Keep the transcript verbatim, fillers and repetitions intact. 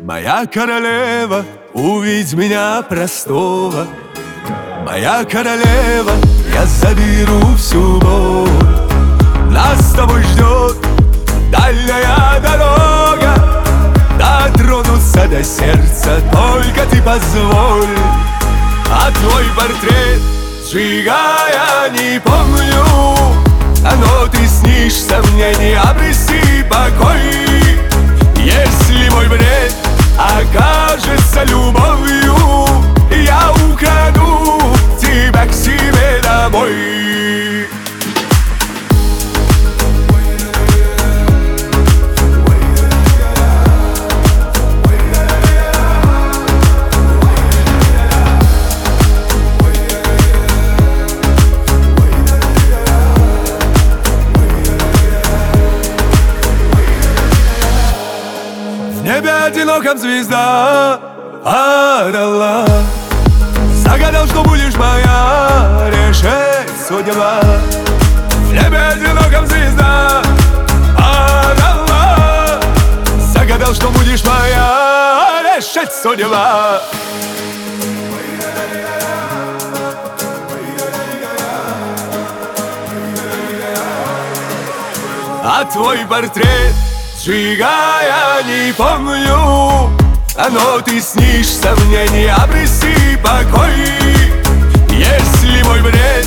Моя королева, увидь меня простого. Моя королева, я заберу всю боль. Нас с тобой ждет дальняя дорога, дотронуться до сердца только ты позволь. А твой портрет, сжигая, не помню, но ты снишься мне, не обреси покой. Если мой бред окажется любовью, я украду тебя к себе домой. В небе одиноком звезда отдала, загадал, что будешь моя, решать судьба. В небе одиноком звезда отдала, загадал, что будешь моя, решать судьба. А твой портрет, сжигая, не помню, но ты снишься мне, не обреси покой. Если мой бред